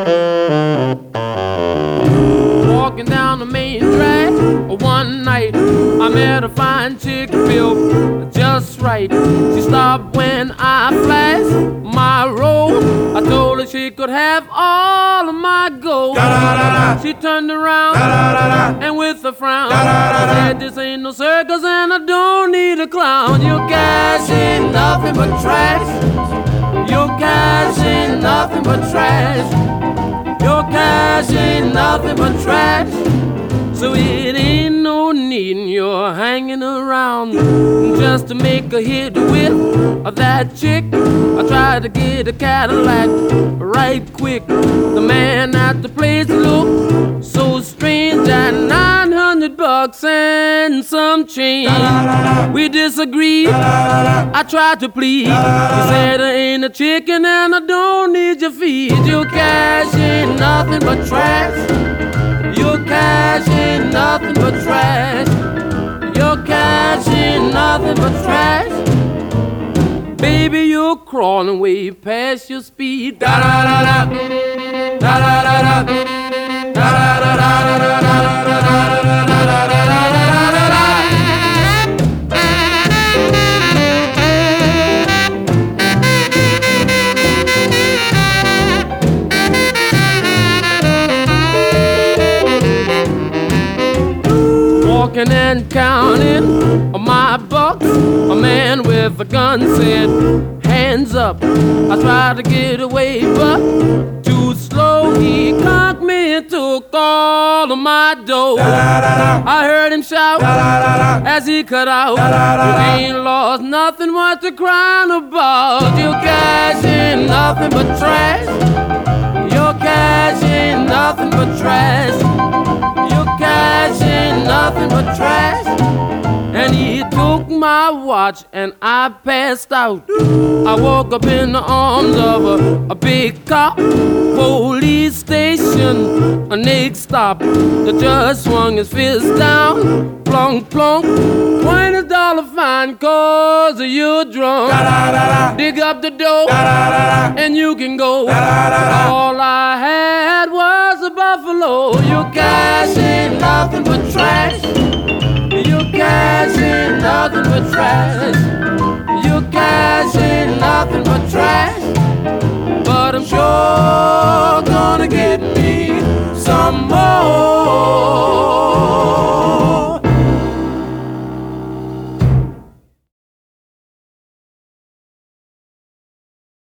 Walking down the main drag one night, I met a fine chick built just right. She stopped when I flashed my roll. I told her she could have all of my gold. She turned around and with a frown said, "This ain't no circus and I don't need a clown. Your cash ain't nothing but trash. Your cash ain't nothing but trash. Your cash ain't nothing but trash. So it ain't no need you're hanging around just to make a hit with that chick." I tried to get a Cadillac right quick. The man at the place looked so strange. At $900 and some change, we disagreed. I tried to plead. He said, "I ain't a chicken and I don't need your feed. Your cash ain't nothing but trash. Your cash ain't nothing but trash. Your cash ain't nothing but trash. Baby, you're crawling way past your speed." Da da da da, da da da da, da da da da, da da da da, da da da da. Walking and counting my bucks, a man with a gun said, "Hands up." I tried to get away, but too slow. He conked me and took all of my dough. I heard him shout as he cut out, "You ain't lost nothing worth to crying about. Your cash ain't nothing but trash. Your cash ain't nothing but trash. Your cash ain't nothing but trash." And he took my watch and I passed out. I woke up in the arms of a big cop. Police station, a next stop. The judge swung his fist down, plunk, plunk. $20 fine 'cause you're drunk. Dig up the dough and you can go. All I had was a buffalo. Your cash ain't nothing but trash. Your cash ain't nothing but trash. Your cash ain't nothing but trash.